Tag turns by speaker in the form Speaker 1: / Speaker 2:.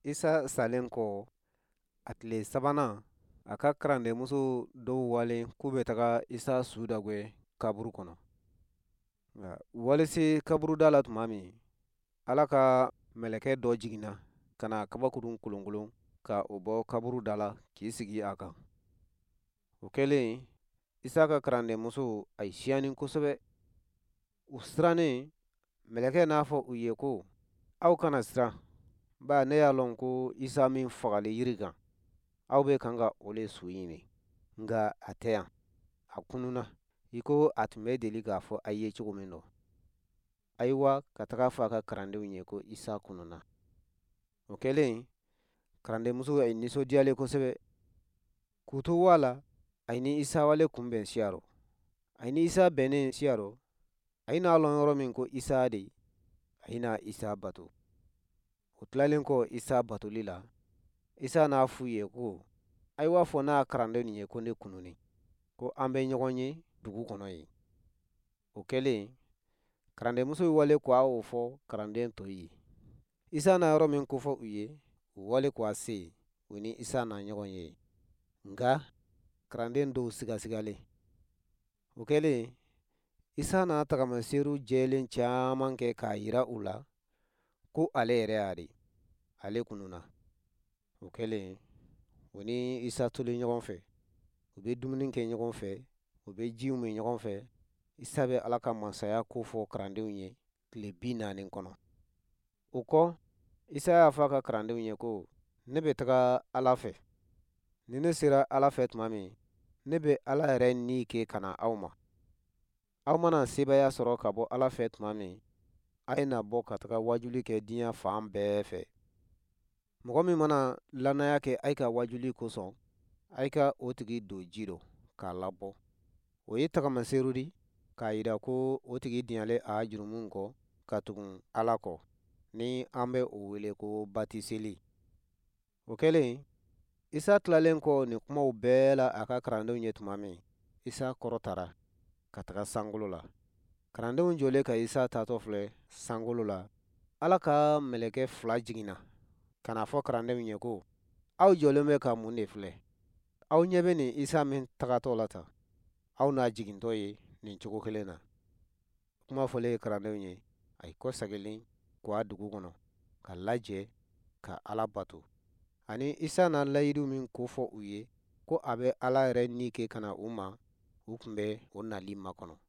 Speaker 1: Isa salen kɔ a tile sabanan a ka karanden muso dɔw walen k'u bɛ taga Isa su da gɛ kaburu kɔnɔ. Nka u wale se kaburu da la tuma min, Ala ka mɛlɛkɛ dɔ jiginna ka na kabakurun kolonkolon ka o bɔ kaburu da la k'i sigi a kan. O kɛlen, Isa ka karanden muso a ye siɲanin kosɛbɛ. U sirannen, mɛlɛkɛ n'a fɔ u ye ko, aw kana siran, ba ne y'a lɔn ko Isa min fagalen yiri kan, aw bɛ kan ka o le su ɲini, nka a tɛ yan, a kununa, i ko a tun bɛ deli k'a fɔ a ye cogo min dɔ. Ayiwa ka taga fɔ a ka karandenw ye ko Isa kununa. O kɛlen, karanden muso a ye nisɔndiyalen kosɛbɛ. K'u to waa la, a ye ni Isa wale kunbɛn siya rɔ. A ye ni Isa bɛnnen siya rɔ, a ye n'a lɔn yɔrɔ min ko Isa de, a ye na Isa bato. O tilalen kɔ Isa batoli la, Isa n'a f'u ye ko, ayiwa fɔ n'a karanden nin ye ko ne kununi, ko an bɛ ɲɔgɔn ye dugu kɔnɔ yen. O kɛlen, karanden muso wale k'a o fɔ karanden tɔw ye. Isa na yɔrɔ min kofɔ u ye, u wale k'a se yen, u ni Isa na ɲɔgɔn ye. Nka karanden dɔw sigasigalen. O kɛlen, Isa n'a tagamaseeru jɛlen caman kɛ k'a yira u la ko ale yɛrɛ y'a de, ale kununa. O kɛlen, u ni Isa tolen ɲɔgɔn fɛ, u bɛ dumuni kɛ ɲɔgɔn fɛ, u bɛ jiw min ɲɔgɔn fɛ. Isa bɛ Ala ka masaya ko fɔ karandenw ye tile 40 kɔnɔ. O kɔ, Isa y'a fɔ a ka karandenw ye ko, ne bɛ taga Ala fɛ. Ni ne sera Ala fɛ tuma min, ne bɛ Ala yɛrɛ ni kɛ ka na aw ma. Aw mana sebaya sɔrɔ ka bɔ Ala fɛ tuma min, a ye na bɔ ka taga wajuli kɛ diɲɛ fan bɛɛ fɛ. Mɔgɔ min mana lannaya kɛ a ka wajuli kosɔn, a ka o tigi don ji rɔ k'a labɔ. O ye tagamaseeru di k'a yira ko o tigi diɲalen a jurumu kɔ ka tugun Ala kɔ, ni an bɛ o wele ko batiseli. O kɛlen, Isa tilalen kɔ nin kumaw bɛɛ la a ka karandenw ye tuma min, Isa kɔrɔtara ka taga sankolo la. Karandenw jɔlen ka Isa tatɔ filɛ sankolo la, Ala ka mɛlɛkɛ 2 jiginna ka na fɔ karandenw ye ko, aw jɔlen bɛ ka mun de filɛ? Aw ɲɛ bɛ nin Isa min tagatɔ la tan, aw n'a jigintɔ ye nin cogo kelen na. Kuma fɔlen karandenw ye, a ye kɔ seginnen k'a dugu kɔnɔ, ka lajɛ, ka Ala bato. Ani Isa na layidu min kofɔ u ye ko a bɛ Ala yɛrɛ ni kɛ ka na u ma, u tun bɛ o nali makɔnɔ.